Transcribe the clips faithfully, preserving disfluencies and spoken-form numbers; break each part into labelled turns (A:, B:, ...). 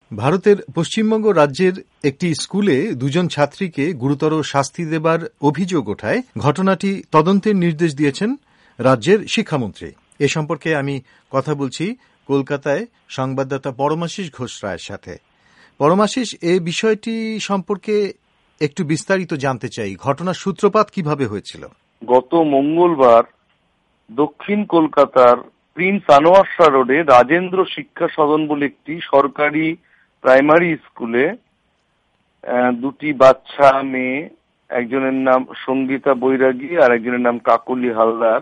A: ভারতের পশ্চিমবঙ্গ রাজ্যের একটি স্কুলে দুজন ছাত্রীকে গুরুতর শাস্তি দেবার অভিযোগ ওঠায় ঘটনাটি তদন্তের নির্দেশ দিয়েছেন রাজ্যের শিক্ষামন্ত্রী। এ সম্পর্কে আমি কথা বলছি কলকাতায় সংবাদদাতা পরমাশিস ঘোষ রায়ের সাথে। পরমাশিস, এ বিষয়টি সম্পর্কে একটু বিস্তারিত জানতে চাই। ঘটনার সূত্রপাত কিভাবে হয়েছিল?
B: গত মঙ্গলবার দক্ষিণ কলকাতার প্রিন্স আনোয়ার শাহ রোডে রাজেন্দ্র শিক্ষা সদন বলে একটি সরকারি প্রাইমারি স্কুলে দুটি বাচ্চা মেয়ে, একজনের নাম সঙ্গীতা বৈরাগী আর একজনের নাম কাকলি হালদার।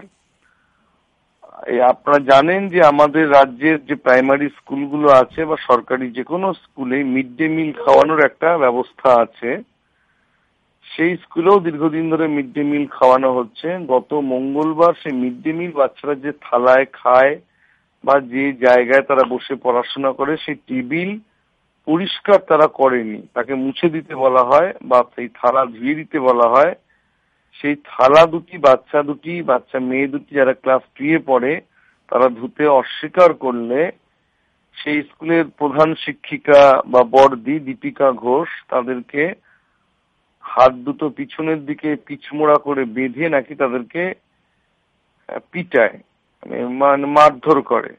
B: আপনারা জানেন যে আমাদের রাজ্যের যে প্রাইমারি স্কুলগুলো আছে বা সরকারি যে কোনো স্কুলে মিড ডে মিল খাওয়ানোর একটা ব্যবস্থা আছে। সেই স্কুলেও দীর্ঘদিন ধরে মিড ডে মিল খাওয়ানো হচ্ছে। গত মঙ্গলবার সেই মিড ডে মিল বাচ্চারা যে থালায় খায় বা যে জায়গায় তারা বসে পড়াশোনা করে সেই টেবিল পরিষ্কার তারা করেনি, তাকে মুছে দিতে বলা হয় বা সেই থালা ধুয়ে দিতে বলা হয়। সেই থালা দুটি বাচ্চা দুটি বাচ্চা মেয়ে দুটি যারা ক্লাস টুয়ে পড়ে তারা ধুতে অস্বীকার করলে সেই স্কুলের প্রধান শিক্ষিকা বা বড়দি দীপিকা ঘোষ তাদেরকে হাত দুটো পিছনের দিকে পিছমোড়া করে বেঁধে নাকি তাদেরকে পিটায়, মানে মারধর করে।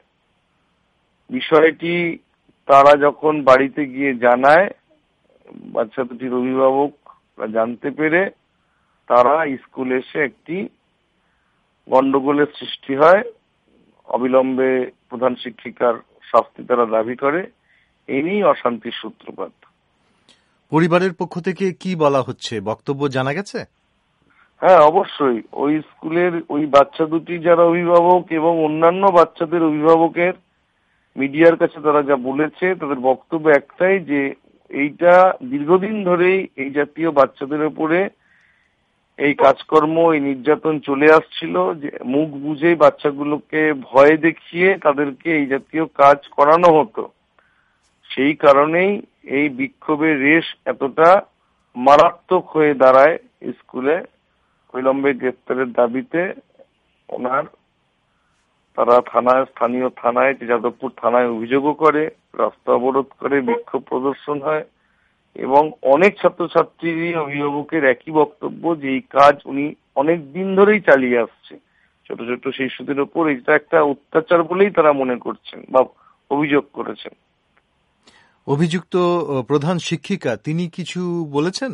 B: বিষয়টি তারা যখন বাড়িতে গিয়ে জানায়, বাচ্চা দুটির অভিভাবক জানতে পেরে তারা স্কুলে এসে একটি গন্ডগোলের সৃষ্টি হয়। অবিলম্বে প্রধান শিক্ষিকার শাস্তি তারা দাবি করে। এই নিয়েই অশান্তির সূত্রপাত।
A: পরিবারের পক্ষ থেকে কি বলা হচ্ছে, বক্তব্য জানা গেছে?
B: হ্যাঁ, অবশ্যই। ওই স্কুলের ওই বাচ্চা দুটি যারা অভিভাবক এবং অন্যান্য বাচ্চাদের অভিভাবকের মিডিয়ার কাছে তারা যা বলেছে, তাদের বক্তব্য একটাই যে এইটা দীর্ঘদিন ধরেই এই জাতীয় বাচ্চাদের উপরে এই কাজকর্ম, এই নির্যাতন চলে আসছিল। যে মুখ বুঝে বাচ্চাগুলোকে ভয় দেখিয়ে তাদেরকে এই জাতীয় কাজ করানো হতো। সেই কারণেই এই বিক্ষোভের রেশ এতটা মারাত্মক হয়ে দাঁড়ায়। স্কুলে অবিলম্বে গ্রেফতারের দাবিতে ওনার তারা থানায় স্থানীয় থানায় যাদবপুর থানায় অভিযোগও করে, রাস্তা অবরোধ করে, বিক্ষোভ প্রদর্শন হয় এবং অনেক ছাত্রছাত্রীরই অভিভাবকের একই বক্তব্য যে এই কাজ উনি অনেক দিন ধরেই চালিয়ে আসছে ছোট ছোট শিশুদের উপর। এটা একটা অত্যাচার বলেই তারা মনে করছেন বা অভিযোগ করেছেন।
A: অভিযুক্ত প্রধান শিক্ষিকা তিনি কিছু বলেছেন?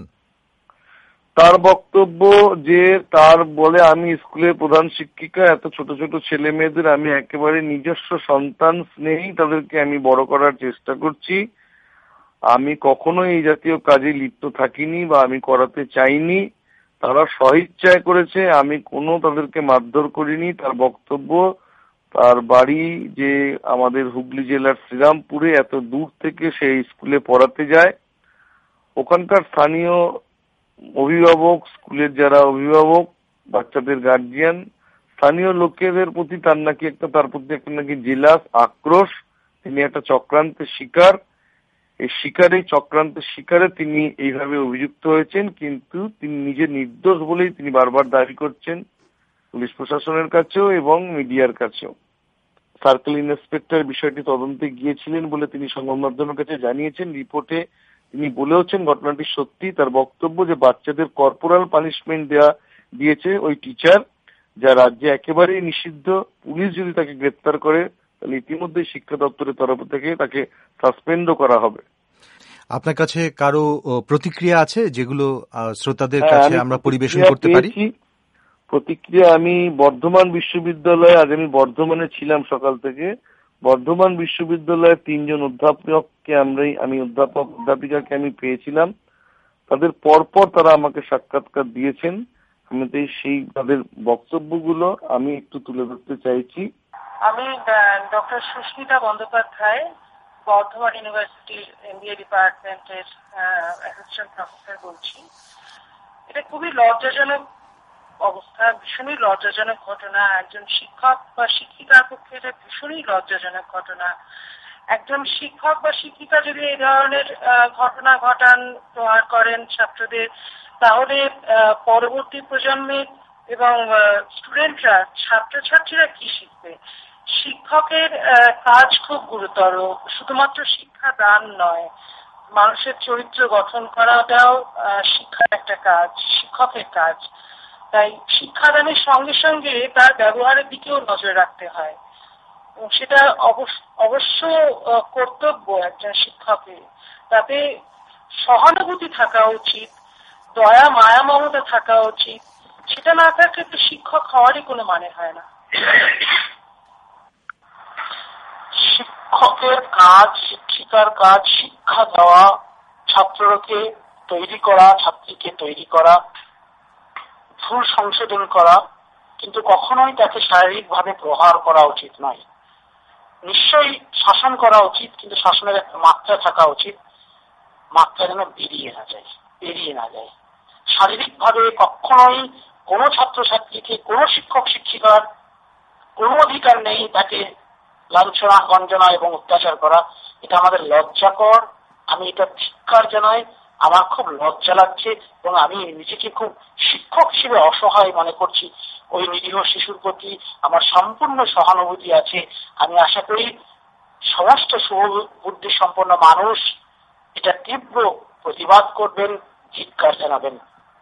B: তার বক্তব্য যে তার বলে আমি স্কুলের প্রধান শিক্ষিকা, এত ছোট ছোট ছেলে মেয়েদের আমি একেবারে নিজস্ব সন্তান স্নেহেই তাদেরকে আমি বড় করার চেষ্টা করছি। আমি কখনো এই জাতীয় কাজে লিপ্ত থাকিনি বা আমি করাতে চাইনি। তারা স্বইচ্ছায় করেছে, আমি কোনো তাদেরকে মারধর করিনি। তার বক্তব্য তার বাড়ি যে আমাদের হুগলি জেলার শ্রীরামপুরে, এত দূর থেকে সেই স্কুলে পড়াতে যায়। ওখানকার স্থানীয় অভিভাবক, স্কুলের যারা অভিভাবক, বাচ্চাদের গার্জিয়ান, স্থানীয় লোকেদের প্রতি তার নাকি একটা তার প্রতি একটা নাকি জেলাস আক্রোশ। তিনি একটা চক্রান্তের শিকার। এই শিকারে চক্রান্তের শিকারে তিনি এইভাবে অভিযুক্ত হয়েছেন, কিন্তু তিনি নিজে নির্দোষ বলেই তিনি বারবার দাবি করছেন পুলিশ প্রশাসনের কাছেও এবং মিডিয়ার কাছেও। সার্কেল ইন্সপেক্টর বিষয়টি তদন্তে গিয়েছিলেন বলে তিনি সংবাদ মাধ্যমের কাছে জানিয়েছেন। রিপোর্টে তিনি বলেওছেন ঘটনাটি সত্যি। তার বক্তব্য যে বাচ্চাদের কর্পোরাল পানিশমেন্ট দেওয়া দিয়েছে ওই টিচার, যা রাজ্যে একেবারেই নিষিদ্ধ। পুলিশ যদি তাকে গ্রেপ্তার করে তাহলে ইতিমধ্যে শিক্ষা দপ্তরের তরফ থেকে তাকে সাসপেন্ডও করা হবে।
A: আপনার কাছে কারো প্রতিক্রিয়া আছে যেগুলো শ্রোতাদের কাছে আমরা পরিবেশন করতে পারি?
B: প্রতিক্রিয়া আমি বর্ধমান বিশ্ববিদ্যালয়ে, আজ আমি বর্ধমানে ছিলাম সকাল থেকে। বর্ধমান বিশ্ববিদ্যালয়ের তিনজন অধ্যাপককে আমরাই আমি অধ্যাপক অধ্যাপিকাকে আমি পেয়েছিলাম। তাদের পরপর তারা আমাকে সাক্ষাৎকার দিয়েছেন। আমি সেই তাদের বক্তব্যগুলো আমি একটু তুলে ধরতে চাইছি।
C: আমি ডক্টর সুস্মিতা বন্দ্যোপাধ্যায়, বর্ধমান ইউনিভার্সিটির এমবিএ ডিপার্টমেন্টের অ্যাসিস্ট্যান্ট প্রফেসর বলছি। এটা খুবই লজ্জাজনক অবস্থা, ভীষণই লজ্জাজনক ঘটনা। একজন শিক্ষক বা শিক্ষিকার পক্ষে এটা ভীষণই লজ্জাজনক ঘটনা। একজন শিক্ষক বা শিক্ষিকা যদি এই ধরনের ঘটনা ঘটান, প্রহার করেন ছাত্রদের, তাহলে পরবর্তী প্রজন্মের এবং স্টুডেন্টরা, ছাত্রছাত্রীরা কি শিখবে? শিক্ষকের কাজ খুব গুরুতর। শুধুমাত্র শিক্ষা দান নয়, মানুষের চরিত্র গঠন করাটাও শিক্ষার একটা কাজ, শিক্ষকের কাজ। তাই শিক্ষাদানের সঙ্গে সঙ্গে তার ব্যবহারের দিকেও নজর রাখতে হয়। সেটা অবশ্য কর্তব্য একজন শিক্ষকের। তাতে সহানুভূতি থাকা উচিত, দয়া মায়া মমতা থাকা উচিত। সেটা না থাকলে তো শিক্ষক হওয়ারই কোনো মানে হয় না।
D: শিক্ষকের কাজ, শিক্ষিকার কাজ শিক্ষা দেওয়া, ছাত্রকে তৈরি করা, ছাত্রীকে তৈরি করা, ভুল সংশোধন করা, কিন্তু কখনোই তাকে শারীরিকভাবে প্রহার করা উচিত নয়। নিশ্চয়ই শাসন করা উচিত, কিন্তু শাসনের একটা মাত্রা থাকা উচিত, মাত্রা যেন বেরিয়ে না যায় বেরিয়ে না যায় শারীরিকভাবে কখনোই কোনো ছাত্রছাত্রীকে, কোনো শিক্ষক শিক্ষিকার কোনো অধিকার নেই তাকে লাঞ্ছনা, গঞ্জনা এবং অত্যাচার করা। এটা আমাদের লজ্জাকর। আমি এটা ধিক্কার জানাই। আমার খুব লজ্জা লাগছে এবং আমি নিজেকে খুব শিক্ষক হিসেবে অসহায় মনে করছি। ওই নিরীহ শিশুর প্রতি আমার সম্পূর্ণ সহানুভূতি আছে। আমি আশা করি সমস্ত সুবুদ্ধি সম্পন্ন মানুষ এটা তীব্র প্রতিবাদ করবেন, ধিক্কার জানাবেন।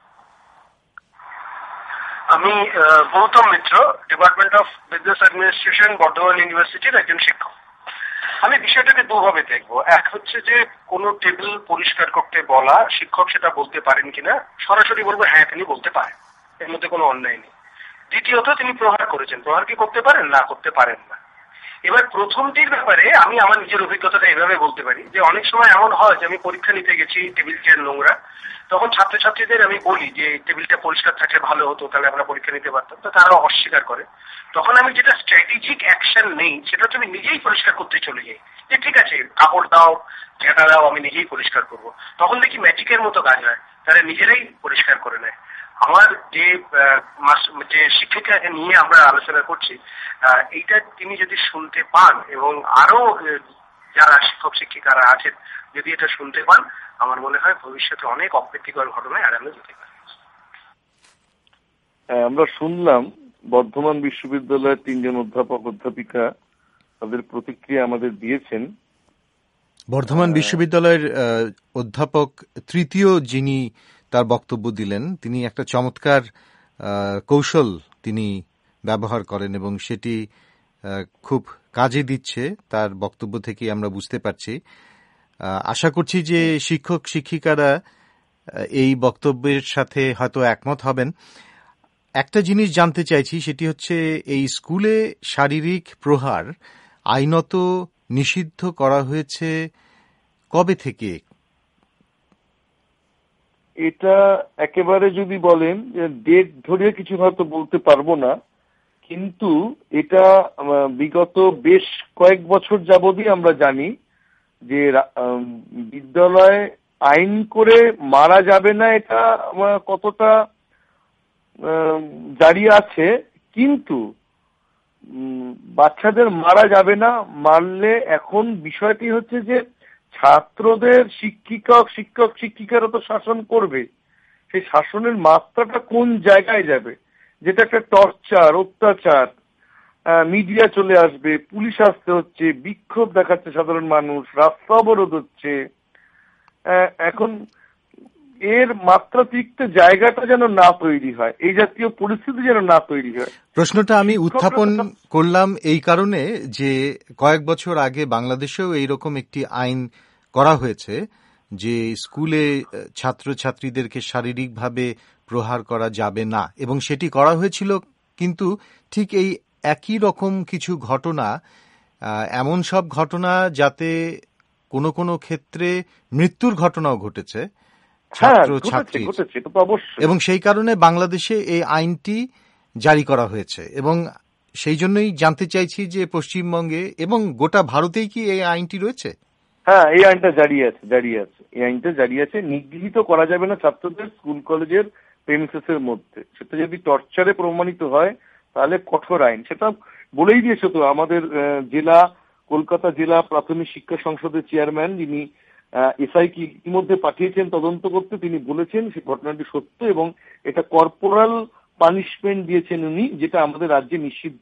E: আমি Gautam Mitra, department of business administration, Bardhaman ইউনিভার্সিটির একজন শিক্ষক। আমি বিষয়টাকে দুভাবে দেখবো। এক হচ্ছে যে কোনো টেবিল পরিষ্কার করতে বলা, শিক্ষক সেটা বলতে পারেন কিনা। সরাসরি বলবো হ্যাঁ তিনি বলতে পারেন, এর মধ্যে কোনো অন্যায় নেই। দ্বিতীয়ত তিনি প্রহার করেছেন, প্রহার কি করতে পারেন? না, করতে পারেন না। এবার প্রথমটির ব্যাপারে আমি আমার নিজের অভিজ্ঞতাটা এইভাবে বলতে পারি যে অনেক সময় এমন হয় যে আমি পরীক্ষা নিতে গেছি, টেবিল চেয়ার নোংরা, তখন ছাত্রছাত্রীদের আমি বলি যে টেবিলটা পরিষ্কার থাকলে ভালো হতো, তাহলে আমরা পরীক্ষা নিতে পারতাম। তো তারা অস্বীকার করে। তখন আমি যেটা স্ট্র্যাটেজিক অ্যাকশন নেই সেটা হচ্ছে আমি নিজেই পরিষ্কার করতে চলে যাই, যে ঠিক আছে কাপড় দাও, ঝেঁটা দাও, আমি নিজেই পরিষ্কার করব। তখন দেখি ম্যাজিকের মতো কাজ হয়, তারা নিজেরাই পরিষ্কার করে নেয়। আমার যে যে শিক্ষিকাকে নিয়ে আমরা আলোচনা করছি, এইটা তিনি যদি শুনতে পান এবং আরো যারা শিক্ষক শিক্ষিকারা আছেন যদি এটা শুনতে পান, আমার মনে হয় ভবিষ্যতে অনেক অপ্রীতিকর ঘটনায় এড়ানো যেতে পারে।
B: আমরা শুনলাম বর্ধমান বিশ্ববিদ্যালয়ের তিনজন অধ্যাপক অধ্যাপিকা তাদের প্রতিক্রিয়া আমাদের দিয়েছেন।
A: বর্ধমান বিশ্ববিদ্যালয়ের অধ্যাপক তৃতীয় যিনি তার বক্তব্য দিলেন, তিনি একটা চমৎকার কৌশল তিনি ব্যবহার করেন এবং সেটি খুব কাজে দিচ্ছে, তার বক্তব্য থেকে আমরা বুঝতে পারছি। আশা করছি যে শিক্ষক শিক্ষিকারা এই বক্তব্যের সাথে হয়তো একমত হবেন। একটা জিনিস জানতে চাইছি, সেটি হচ্ছে এই স্কুলে শারীরিক প্রহার আইনত নিষিদ্ধ করা হয়েছে কবে থেকে?
B: এটা একেবারে যদি বলেন ডেট ধরে কিছু হয়তো বলতে পারবো না, কিন্তু এটা বিগত বেশ কয়েক বছর যাবতই আমরা জানি যে বিদ্যালয়ে আইন করে মারা যাবে না এটা কতটা জারি আছে, কিন্তু বাচ্চাদের মারা যাবে না। মারলে এখন বিষয়টি হচ্ছে যে ছাত্রদের শিক্ষিকা শিক্ষক শিক্ষিকারা তো শাসন করবে, সেই শাসনের মাত্রাটা কোন জায়গায় যাবে, যেটা একটা টর্চার, অত্যাচার, মিডিয়া চলে আসবে, পুলিশ আসতে হচ্ছে, বিক্ষোভ দেখাচ্ছে সাধারণ মানুষ, রাস্তা অবরোধ হচ্ছে। এখন এর মাত্রাতিরিক্ত জায়গাটা যেন না তৈরি হয়, এই জাতীয় পরিস্থিতি যেন না তৈরি হয়।
A: প্রশ্নটা আমি উত্থাপন করলাম এই কারণে যে কয়েক বছর আগে বাংলাদেশেও এইরকম একটি আইন করা হয়েছে যে স্কুলে ছাত্রছাত্রীদেরকে শারীরিকভাবে প্রহার করা যাবে না, এবং সেটি করা হয়েছিল কিন্তু ঠিক এই একই রকম কিছু ঘটনা, এমন সব ঘটনা যাতে কোনো কোনো ক্ষেত্রে মৃত্যুর ঘটনাও ঘটেছে ছাত্র ছাত্রী, এবং সেই কারণে বাংলাদেশে এই আইনটি জারি করা হয়েছে। এবং সেই জন্যই জানতে চাইছি যে পশ্চিমবঙ্গে এবং গোটা ভারতেই কি এই আইনটি রয়েছে?
B: হ্যাঁ, এই আইনটা জারি আছে জারি আছে এই আইনটা জারি আছে। নিগৃহীত করা যাবে না ছাত্রদের স্কুল কলেজের প্রেমিসেসের মধ্যে। সেটা যদি টর্চারে প্রমাণিত হয় তাহলে কঠোর আইন। সেটা বলেই দিয়েছে তো আমাদের জেলা, কলকাতা জেলা প্রাথমিক শিক্ষা সংসদের চেয়ারম্যান, যিনি এসআইকে ইতিমধ্যে পাঠিয়েছেন তদন্ত করতে, তিনি বলেছেন সে ঘটনাটি সত্য এবং এটা কর্পোরাল পানিশমেন্ট দিয়েছেন উনি, যেটা আমাদের রাজ্যে নিষিদ্ধ।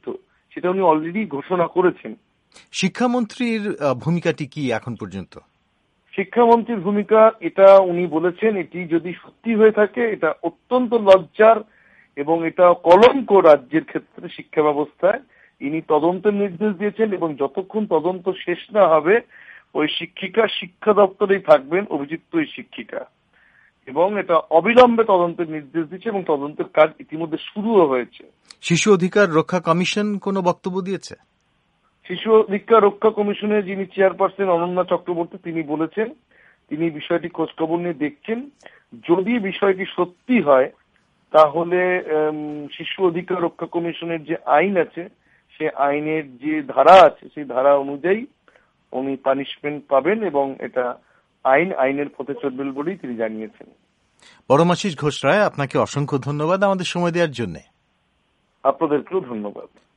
B: সেটা উনি অলরেডি ঘোষণা করেছেন।
A: শিক্ষামন্ত্রীর ভূমিকাটি কি এখন পর্যন্ত?
B: শিক্ষামন্ত্রীর ভূমিকা, এটা উনি বলেছেন, এটি যদি সত্যি হয়ে থাকে এটা অত্যন্ত লজ্জার এবং এটা কলঙ্ক রাজ্যের ক্ষেত্রে শিক্ষা ব্যবস্থায়। ইনি তদন্তের নির্দেশ দিয়েছেন এবং যতক্ষণ তদন্ত শেষ না হবে ওই শিক্ষিকা শিক্ষা দপ্তরেই থাকবেন, অভিযুক্ত ওই শিক্ষিকা, এবং এটা অবিলম্বে তদন্তের নির্দেশ দিচ্ছে এবং তদন্তের কাজ ইতিমধ্যে শুরুও হয়েছে।
A: শিশু অধিকার রক্ষা কমিশন কোনো বক্তব্য দিয়েছে?
B: শিশু অধিকার রক্ষা কমিশনের যিনি চেয়ারপারসন অনন্যা চক্রবর্তী, তিনি বলেছেন তিনি বিষয়টি খোঁজখবর নিয়ে দেখছেন। যদি বিষয়টি সত্যি হয় তাহলে শিশু অধিকার রক্ষা কমিশনের যে আইন আছে সে আইনের যে ধারা আছে সেই ধারা অনুযায়ী উনি পানিশমেন্ট পাবেন এবং এটা আইন আইনের পথে চলবে বলেই তিনি জানিয়েছেন।
A: পরমাশিস ঘোষ রায়, আপনাকে অসংখ্য ধন্যবাদ আমাদের সময় দেওয়ার জন্য।
B: আপনাদেরকেও ধন্যবাদ।